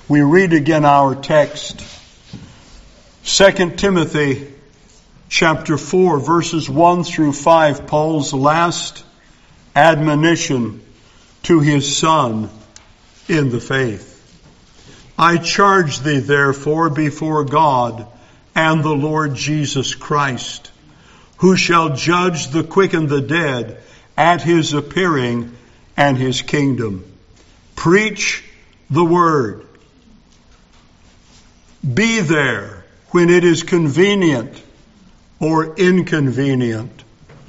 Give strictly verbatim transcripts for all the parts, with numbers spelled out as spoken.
We read again our text, Second Timothy chapter four, verses one through five, Paul's last admonition to his son in the faith. I charge thee therefore before God and the Lord Jesus Christ, who shall judge the quick and the dead at his appearing and his kingdom. Preach the word. Be there when it is convenient or inconvenient.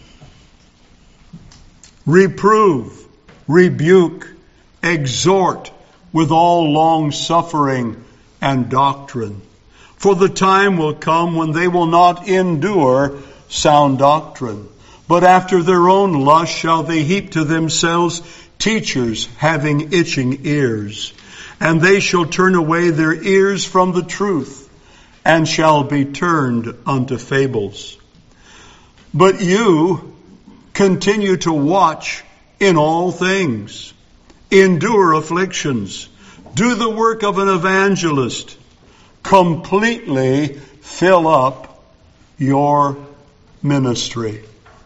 Reprove, rebuke, exhort with all long suffering and doctrine. For the time will come when they will not endure sound doctrine, but after their own lust shall they heap to themselves teachers having itching ears. And they shall turn away their ears from the truth, and shall be turned unto fables. But you continue to watch in all things, endure afflictions, do the work of an evangelist, completely fill up your ministry.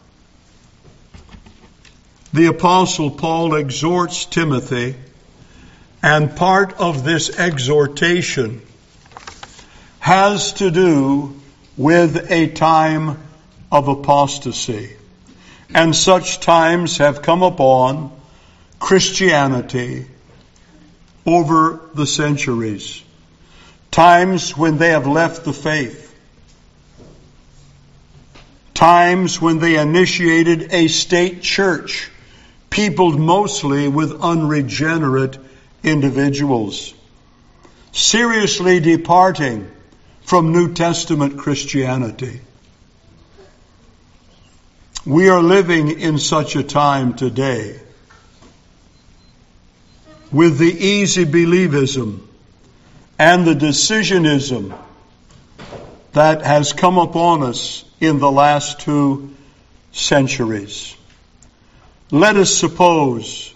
The Apostle Paul exhorts Timothy, and part of this exhortation has to do with a time of apostasy. And such times have come upon Christianity over the centuries. Times when they have left the faith. Times when they initiated a state church, peopled mostly with unregenerate individuals, seriously departing from New Testament Christianity. We are living in such a time today with the easy believism and the decisionism that has come upon us in the last two centuries. Let us suppose,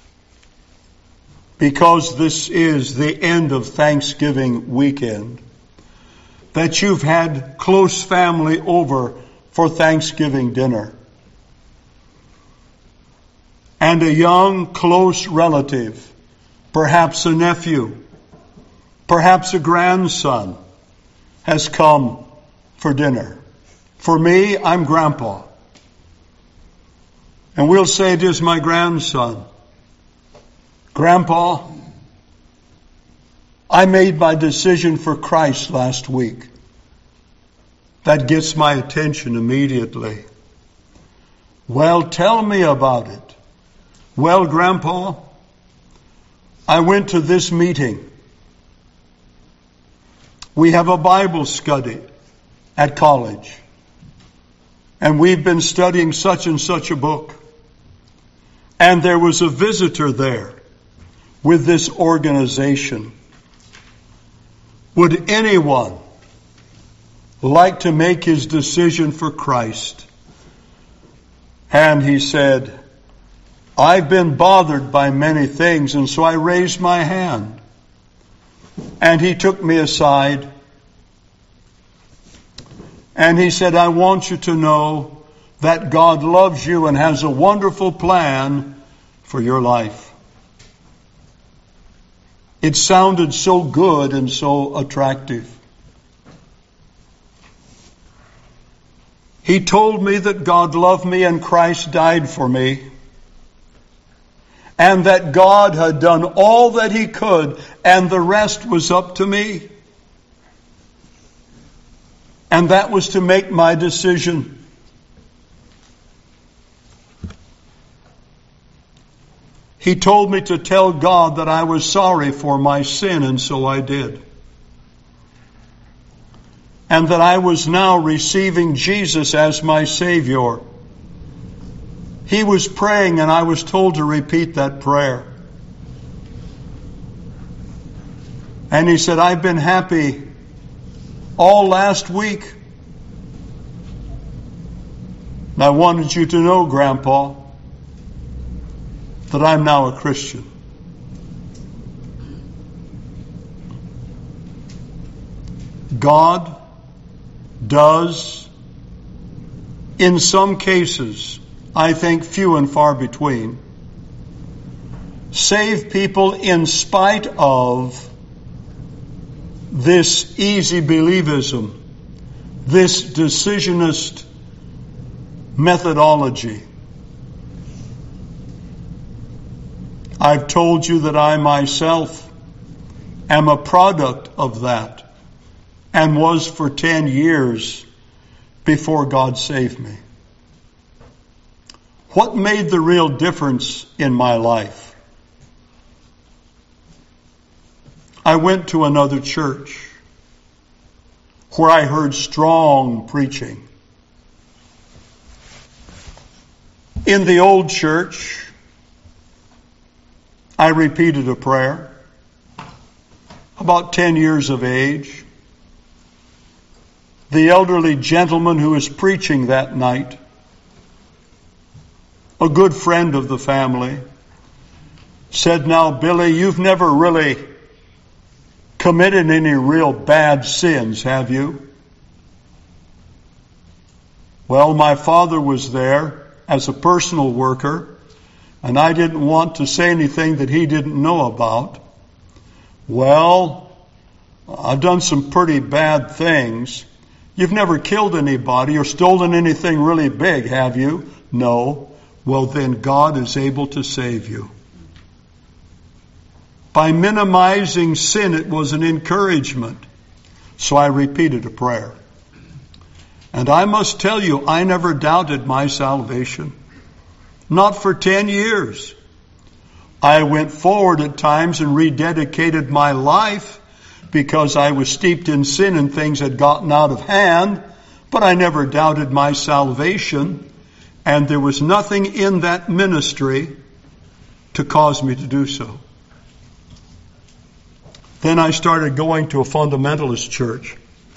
because this is the end of Thanksgiving weekend, that you've had close family over for Thanksgiving dinner. And a young, close relative, perhaps a nephew, perhaps a grandson, has come for dinner. For me, I'm grandpa. And we'll say it is my grandson. Grandpa, I made my decision for Christ last week. That gets my attention immediately. Well, tell me about it. Well, Grandpa, I went to this meeting. We have a Bible study at college. And we've been studying such and such a book. And there was a visitor there with this organization. Would anyone like to make his decision for Christ? And he said, I've been bothered by many things, and so I raised my hand. And he took me aside, and he said, I want you to know that God loves you and has a wonderful plan for your life. It sounded so good and so attractive. He told me that God loved me and Christ died for me, and that God had done all that He could, and the rest was up to me. And that was to make my decision. He told me to tell God that I was sorry for my sin, and so I did. And that I was now receiving Jesus as my Savior. He was praying, and I was told to repeat that prayer. And he said, I've been happy all last week. And I wanted you to know, Grandpa, that I'm now a Christian. God does, in some cases, I think few and far between, save people in spite of this easy believism, this decisionist methodology. I've told you that I myself am a product of that and was for ten years before God saved me. What made the real difference in my life? I went to another church where I heard strong preaching. In the old church, I repeated a prayer. About ten years of age, the elderly gentleman who was preaching that night, a good friend of the family, said, "Now, Billy, you've never really committed any real bad sins, have you?" Well, my father was there as a personal worker, and I didn't want to say anything that he didn't know about. "Well, I've done some pretty bad things." "You've never killed anybody or stolen anything really big, have you?" "No." "Well, then God is able to save you." By minimizing sin, it was an encouragement. So I repeated a prayer. And I must tell you, I never doubted my salvation. Not for ten years. I went forward at times and rededicated my life because I was steeped in sin and things had gotten out of hand, but I never doubted my salvation, and there was nothing in that ministry to cause me to do so. Then I started going to a fundamentalist church.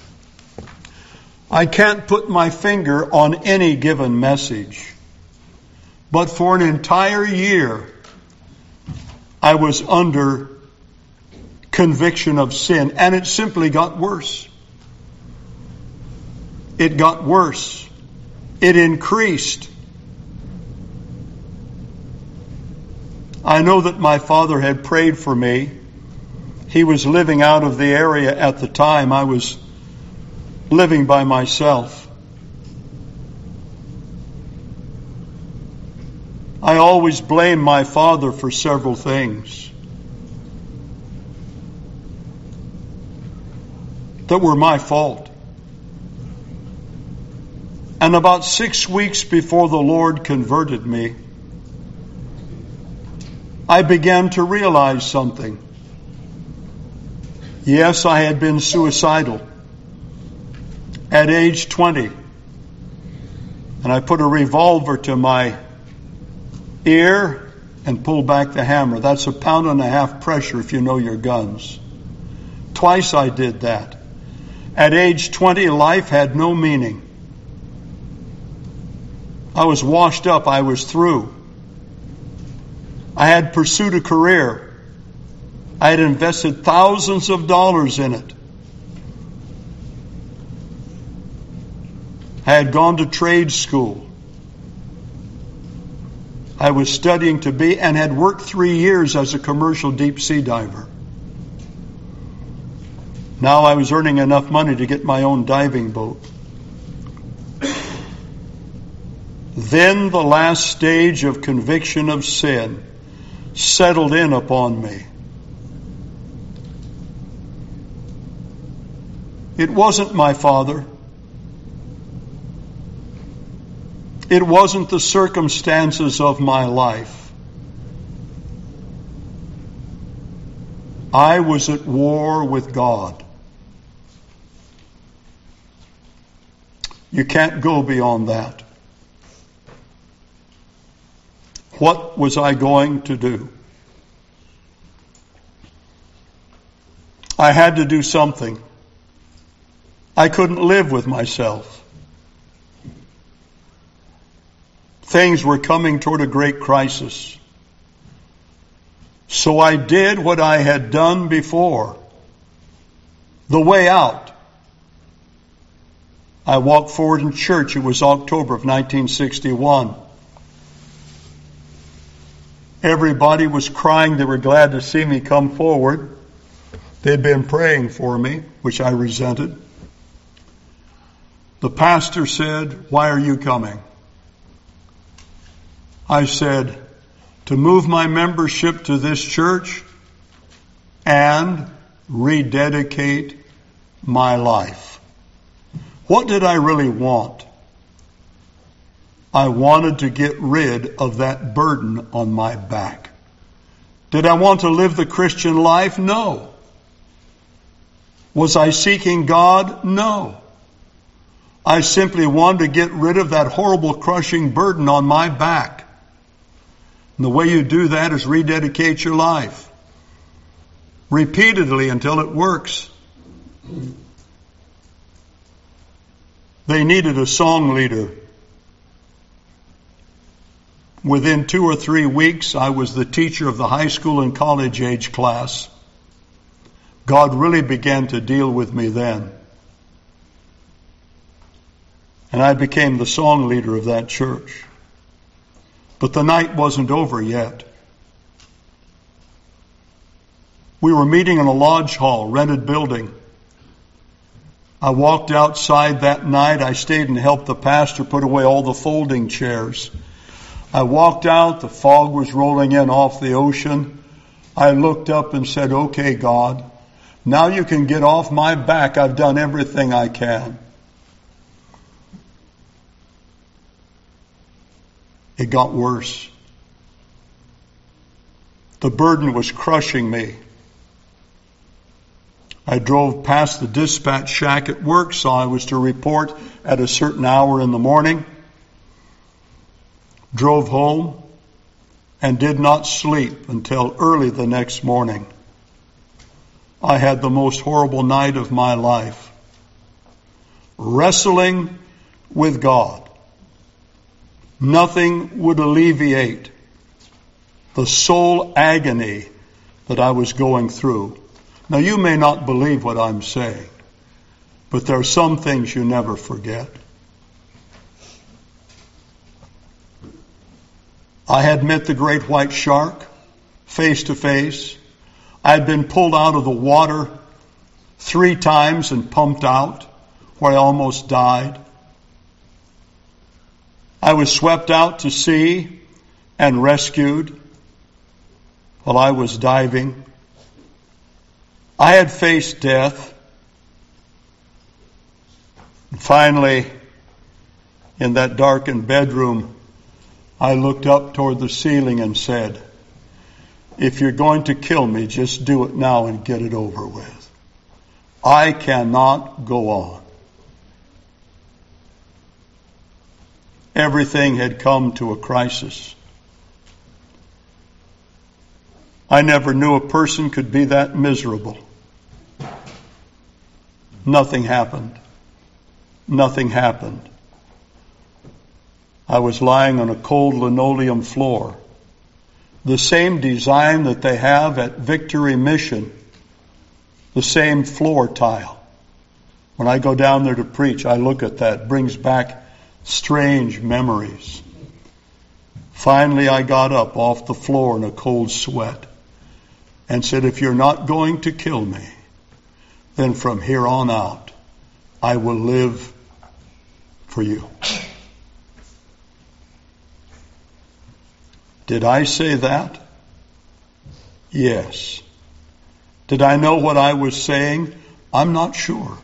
I can't put my finger on any given message, but for an entire year, I was under conviction of sin, and it simply got worse. It got worse. It increased. I know that my father had prayed for me. He was living out of the area at the time. I was living by myself. I always blamed my father for several things that were my fault. And about six weeks before the Lord converted me, I began to realize something. Yes, I had been suicidal at age twenty. And I put a revolver to my ear and pulled back the hammer. That's a pound and a half pressure if you know your guns. Twice I did that. At age twenty, life had no meaning. I was washed up. I was through. I had pursued a career. I had invested thousands of dollars in it. I had gone to trade school. I was studying to be and had worked three years as a commercial deep sea diver. Now I was earning enough money to get my own diving boat. Then the last stage of conviction of sin settled in upon me. It wasn't my father. It wasn't the circumstances of my life. I was at war with God. You can't go beyond that. What was I going to do? I had to do something. I couldn't live with myself. Things were coming toward a great crisis. So I did what I had done before. The way out I walked forward in church. It was October of nineteen sixty-one. Everybody was crying. They were glad to see me come forward. They'd been praying for me, which I resented. The pastor said, "Why are you coming?" I said, "To move my membership to this church and rededicate my life." What did I really want? I wanted to get rid of that burden on my back. Did I want to live the Christian life? No. Was I seeking God? No. I simply wanted to get rid of that horrible crushing burden on my back. And the way you do that is rededicate your life. Repeatedly until it works. They needed a song leader. Within two or three weeks, I was the teacher of the high school and college age class. God really began to deal with me then. And I became the song leader of that church. But the night wasn't over yet. We were meeting in a lodge hall, rented building. I walked outside that night. I stayed and helped the pastor put away all the folding chairs. I walked out. The fog was rolling in off the ocean. I looked up and said, "Okay, God, now you can get off my back. I've done everything I can." It got worse. The burden was crushing me. I drove past the dispatch shack at work, so I was to report at a certain hour in the morning. Drove home and did not sleep until early the next morning. I had the most horrible night of my life. Wrestling with God. Nothing would alleviate the soul agony that I was going through. Now, you may not believe what I'm saying, but there are some things you never forget. I had met the great white shark face to face. I had been pulled out of the water three times and pumped out, where I almost died. I was swept out to sea and rescued while I was diving. I had faced death. And finally, in that darkened bedroom, I looked up toward the ceiling and said, "If you're going to kill me, just do it now and get it over with. I cannot go on." Everything had come to a crisis. I never knew a person could be that miserable. Nothing happened. Nothing happened. I was lying on a cold linoleum floor, the same design that they have at Victory Mission, the same floor tile. When I go down there to preach, I look at that. It brings back strange memories. Finally, I got up off the floor in a cold sweat and said, "If you're not going to kill me, then from here on out, I will live for you." Did I say that? Yes. Did I know what I was saying? I'm not sure.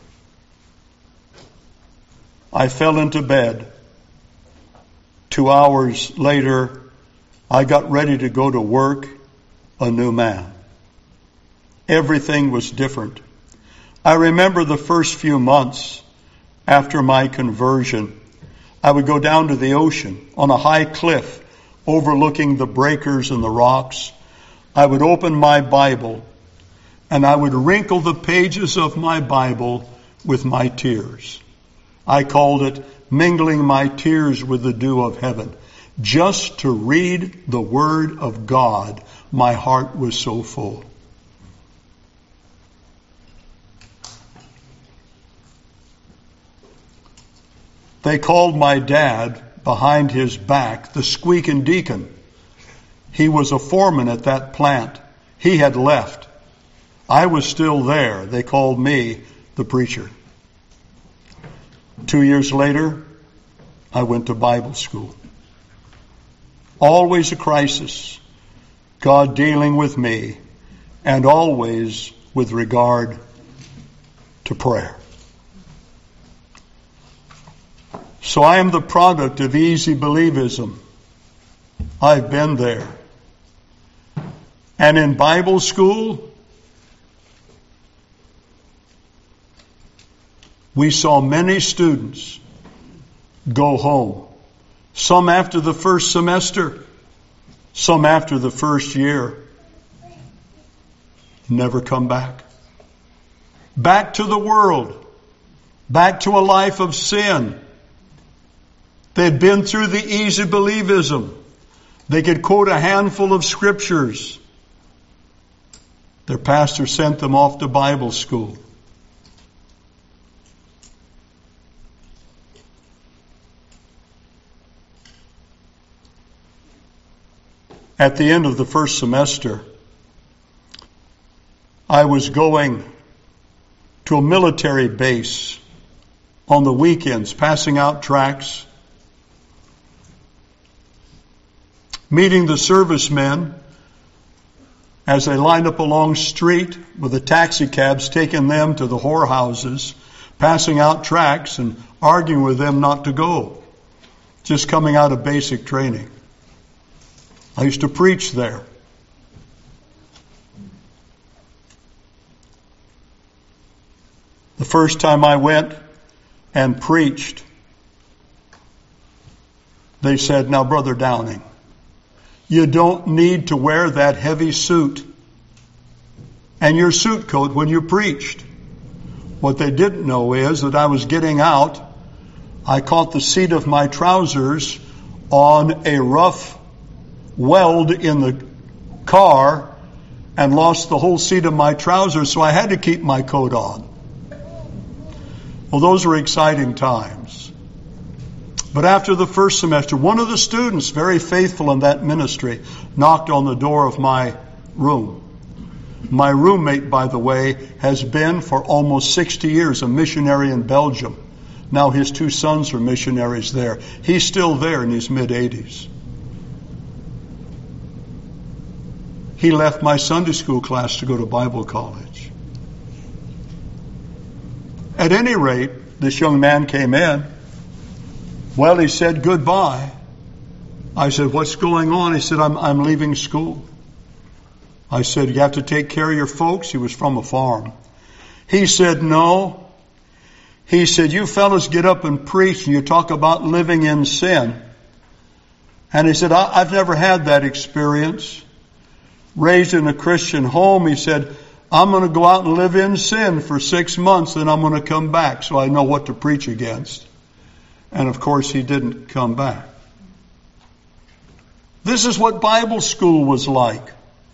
I fell into bed. Two hours later, I got ready to go to work, a new man. Everything was different. I remember the first few months after my conversion, I would go down to the ocean on a high cliff overlooking the breakers and the rocks. I would open my Bible and I would wrinkle the pages of my Bible with my tears. I called it mingling my tears with the dew of heaven. Just to read the Word of God, my heart was so full. They called my dad behind his back the squeaking deacon. He was a foreman at that plant. He had left. I was still there. They called me the preacher. Two years later, I went to Bible school. Always a crisis. God dealing with me, and always with regard to prayer. So I am the product of easy believism. I've been there. And in Bible school, we saw many students go home. Some after the first semester, some after the first year. Never come back. Back to the world. Back to a life of sin. They'd been through the easy believism. They could quote a handful of scriptures. Their pastor sent them off to Bible school. At the end of the first semester, I was going to a military base on the weekends, passing out tracts, meeting the servicemen as they lined up along street with the taxi cabs taking them to the whorehouses, passing out tracts and arguing with them not to go, just coming out of basic training. I used to preach there. The first time I went and preached, they said, "Now, Brother Downing, you don't need to wear that heavy suit and your suit coat when you preached." What they didn't know is that I was getting out. I caught the seat of my trousers on a rough weld in the car and lost the whole seat of my trousers, so I had to keep my coat on. Well, those were exciting times. But after the first semester, one of the students, very faithful in that ministry, knocked on the door of my room. My roommate, by the way, has been for almost sixty years a missionary in Belgium. Now his two sons are missionaries there. He's still there in his mid-eighties. He left my Sunday school class to go to Bible college. At any rate, this young man came in. Well, he said goodbye. I said, "What's going on?" He said, I'm, I'm leaving school. I said, "You have to take care of your folks?" He was from a farm. He said, "No." He said, "You fellas get up and preach and you talk about living in sin." And he said, I, I've never had that experience. Raised in a Christian home, he said, "I'm going to go out and live in sin for six months, then I'm going to come back so I know what to preach against." And of course, he didn't come back. This is what Bible school was like.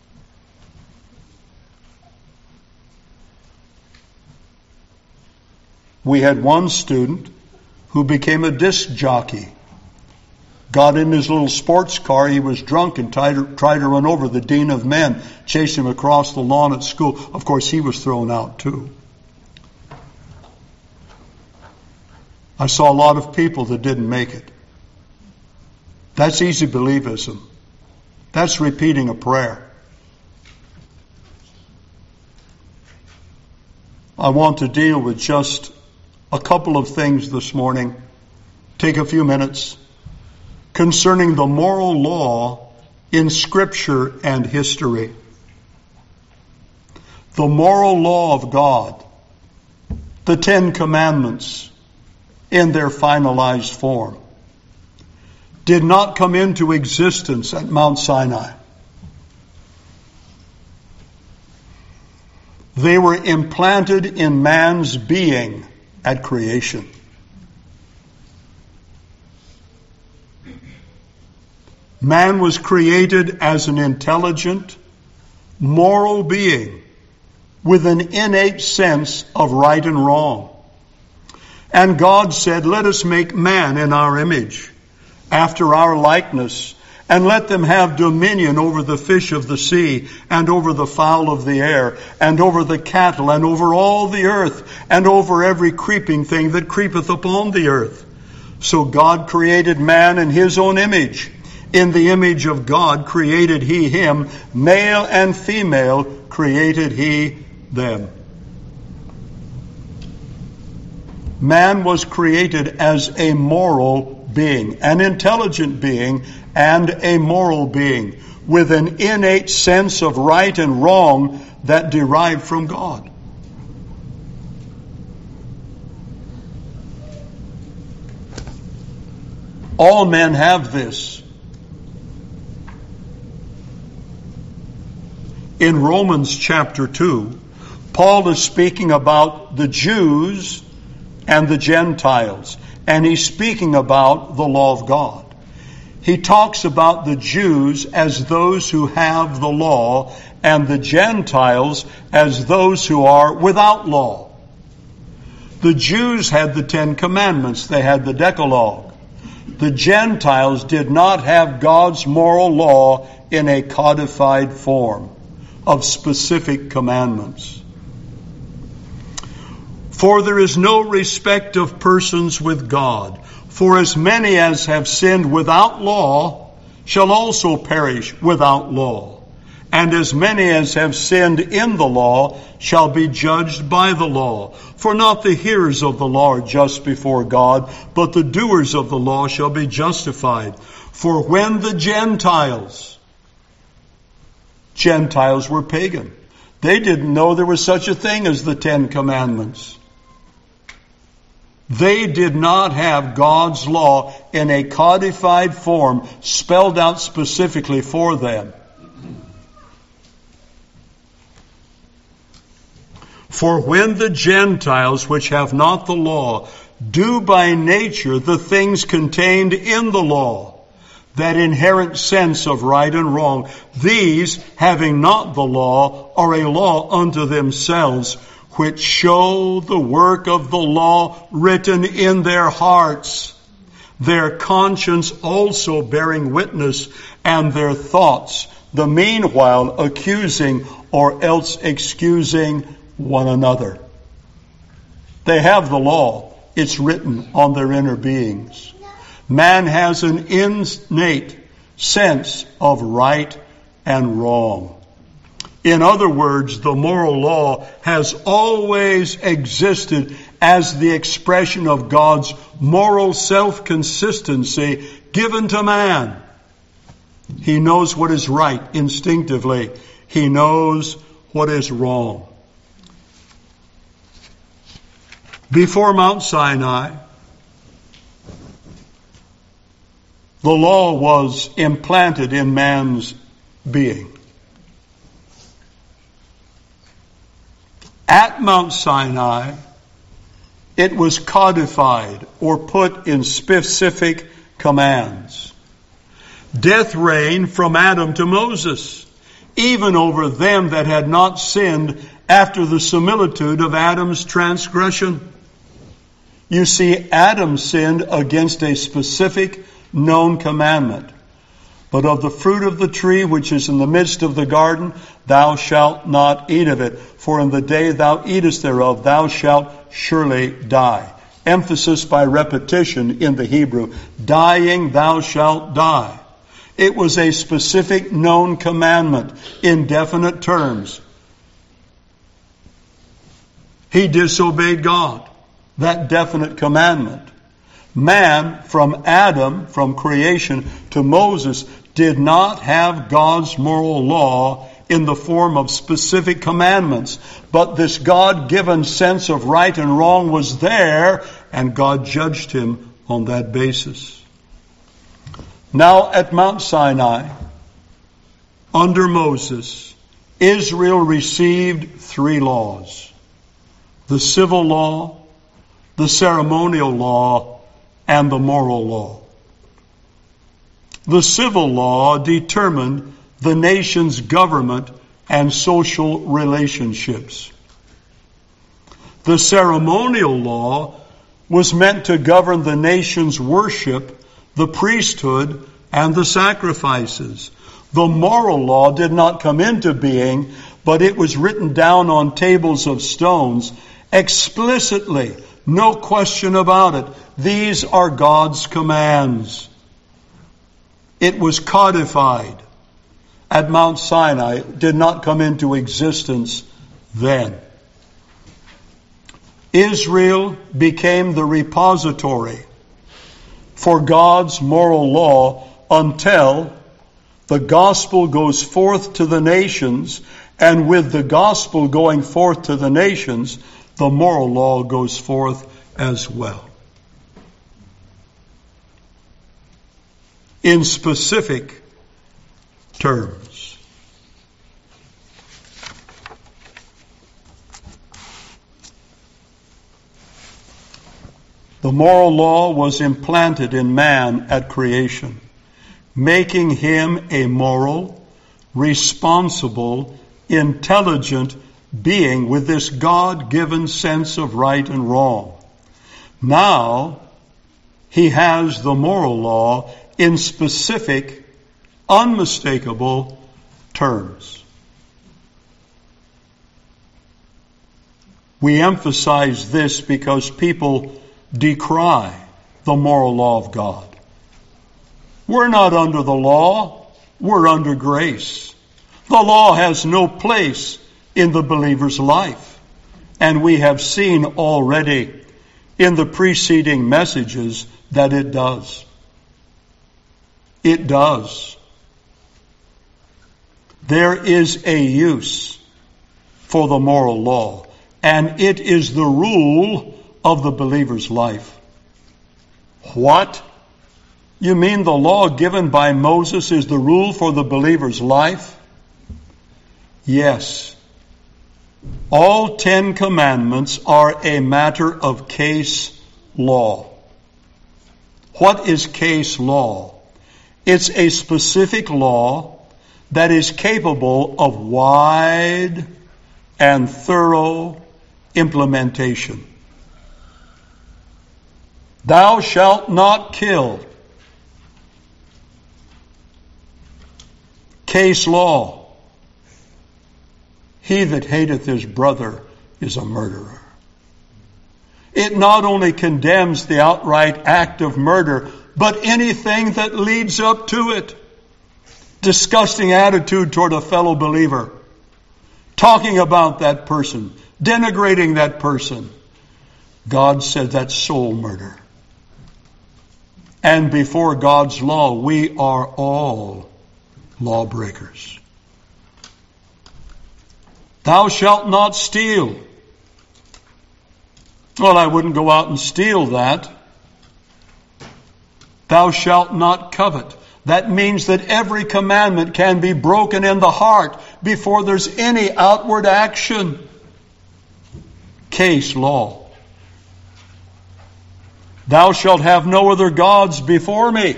We had one student who became a disc jockey. Got in his little sports car. He was drunk and tried to, tried to run over the dean of men, chased him across the lawn at school. Of course, he was thrown out too. I saw a lot of people that didn't make it. That's easy believism. That's repeating a prayer. I want to deal with just a couple of things this morning. Take a few minutes concerning the moral law in Scripture and history. The moral law of God, the Ten Commandments in their finalized form, did not come into existence at Mount Sinai. They were implanted in man's being at creation. Man was created as an intelligent, moral being with an innate sense of right and wrong. And God said, let us make man in our image, after our likeness, and let them have dominion over the fish of the sea, and over the fowl of the air, and over the cattle, and over all the earth, and over every creeping thing that creepeth upon the earth. So God created man in his own image. In the image of God created he him, male and female created he them. Man was created as a moral being, an intelligent being, and a moral being, with an innate sense of right and wrong that derived from God. All men have this. In Romans chapter two, Paul is speaking about the Jews and the Gentiles, and he's speaking about the law of God. He talks about the Jews as those who have the law, and the Gentiles as those who are without law. The Jews had the Ten Commandments. They had the Decalogue. The Gentiles did not have God's moral law in a codified form of specific commandments. For there is no respect of persons with God. For as many as have sinned without law shall also perish without law. And as many as have sinned in the law shall be judged by the law. For not the hearers of the law are just before God, but the doers of the law shall be justified. For when the Gentiles, Gentiles were pagan. They didn't know there was such a thing as the Ten Commandments. They did not have God's law in a codified form, spelled out specifically for them. For when the Gentiles, which have not the law, do by nature the things contained in the law, that inherent sense of right and wrong, these, having not the law, are a law unto themselves, which show the work of the law written in their hearts, their conscience also bearing witness, and their thoughts, the meanwhile accusing or else excusing one another. They have the law. It's written on their inner beings. Man has an innate sense of right and wrong. In other words, the moral law has always existed as the expression of God's moral self-consistency given to man. He knows what is right instinctively. He knows what is wrong. Before Mount Sinai, the law was implanted in man's being. At Mount Sinai, it was codified or put in specific commands. Death reigned from Adam to Moses, even over them that had not sinned after the similitude of Adam's transgression. You see, Adam sinned against a specific known commandment. But of the fruit of the tree which is in the midst of the garden, thou shalt not eat of it. For in the day thou eatest thereof, thou shalt surely die. Emphasis by repetition in the Hebrew. Dying, thou shalt die. It was a specific known commandment in definite terms. He disobeyed God. That definite commandment. Man, from Adam, from creation to Moses, did not have God's moral law in the form of specific commandments. But this God-given sense of right and wrong was there, and God judged him on that basis. Now at Mount Sinai, under Moses, Israel received three laws. The civil law, the ceremonial law, and the moral law. The civil law determined the nation's government and social relationships. The ceremonial law was meant to govern the nation's worship, the priesthood, and the sacrifices. The moral law did not come into being, but it was written down on tables of stones explicitly. No question about it. These are God's commands. It was codified at Mount Sinai. It did not come into existence then. Israel became the repository for God's moral law until the gospel goes forth to the nations, and with the gospel going forth to the nations, the moral law goes forth as well. In specific terms. The moral law was implanted in man at creation, making him a moral, responsible, intelligent being with this God-given sense of right and wrong. Now, he has the moral law in specific, unmistakable terms. We emphasize this because people decry the moral law of God. We're not under the law, we're under grace. The law has no place in the believer's life, and we have seen already in the preceding messages that it does. It does. There is a use for the moral law, and it is the rule of the believer's life. What? You mean the law given by Moses is the rule for the believer's life? Yes. All Ten Commandments are a matter of case law. What is case law? It's a specific law that is capable of wide and thorough implementation. Thou shalt not kill. Case law. He that hateth his brother is a murderer. It not only condemns the outright act of murder, but anything that leads up to it. Disgusting attitude toward a fellow believer. Talking about that person. Denigrating that person. God said that's soul murder. And before God's law, we are all lawbreakers. Thou shalt not steal. Well, I wouldn't go out and steal that. Thou shalt not covet. That means that every commandment can be broken in the heart before there's any outward action. Case law. Thou shalt have no other gods before me.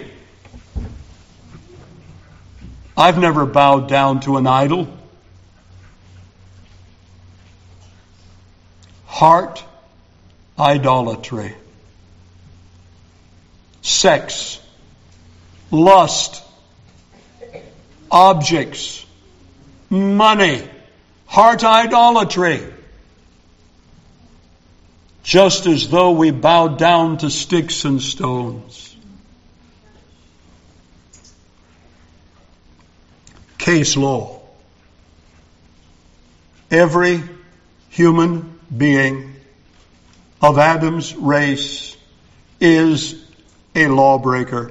I've never bowed down to an idol. Heart idolatry. Sex. Lust. Objects. Money. Heart idolatry. Just as though we bowed down to sticks and stones. Case law. Every human being of Adam's race is a lawbreaker.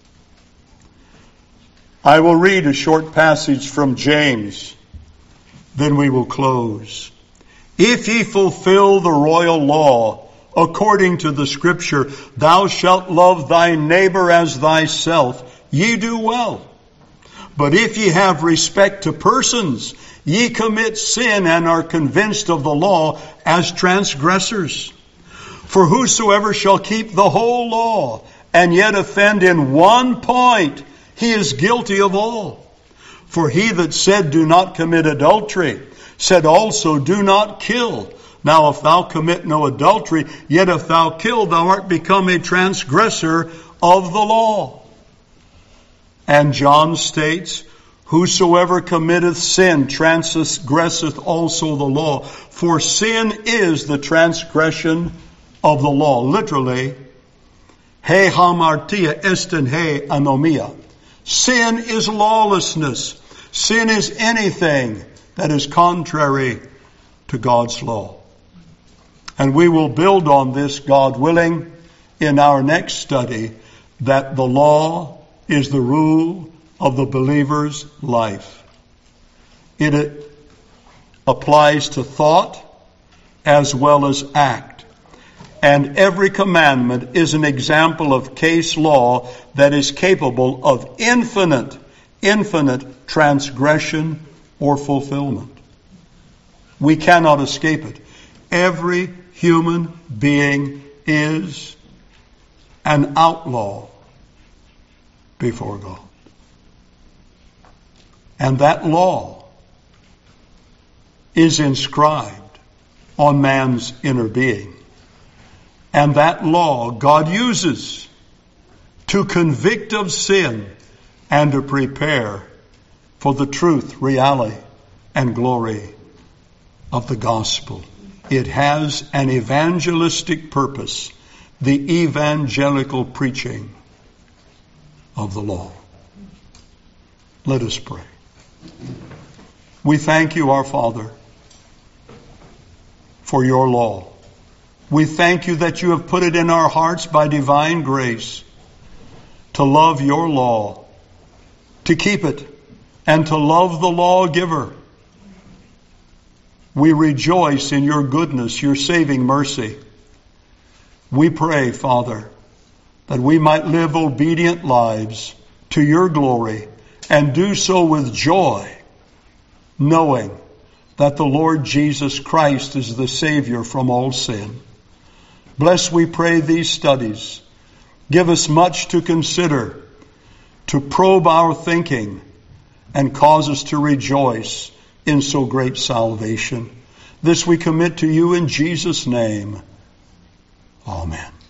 I will read a short passage from James, then we will close. If ye fulfill the royal law according to the Scripture, thou shalt love thy neighbor as thyself, ye do well. But if ye have respect to persons, ye commit sin and are convinced of the law as transgressors. For whosoever shall keep the whole law and yet offend in one point, he is guilty of all. For he that said, do not commit adultery, said also, do not kill. Now if thou commit no adultery, yet if thou kill, thou art become a transgressor of the law. And John states, whosoever committeth sin transgresseth also the law. For sin is the transgression of the law. Literally, he hamartia estin he anomia. Sin is lawlessness. Sin is anything that is contrary to God's law. And we will build on this, God willing, in our next study, that the law is the rule of the believer's life. It applies to thought as well as act. And every commandment is an example of case law that is capable of infinite, infinite transgression or fulfillment. We cannot escape it. Every human being is an outlaw before God. And that law is inscribed on man's inner being. And that law God uses to convict of sin and to prepare for the truth, reality, and glory of the gospel. It has an evangelistic purpose, the evangelical preaching of the law. Let us pray. We thank you, our Father, for your law. We thank you that you have put it in our hearts by divine grace to love your law, to keep it, and to love the lawgiver. We rejoice in your goodness, your saving mercy. We pray, Father, that we might live obedient lives to your glory and do so with joy, knowing that the Lord Jesus Christ is the Savior from all sin. Bless, we pray, these studies. Give us much to consider, to probe our thinking, and cause us to rejoice in so great salvation. This we commit to you in Jesus' name. Amen.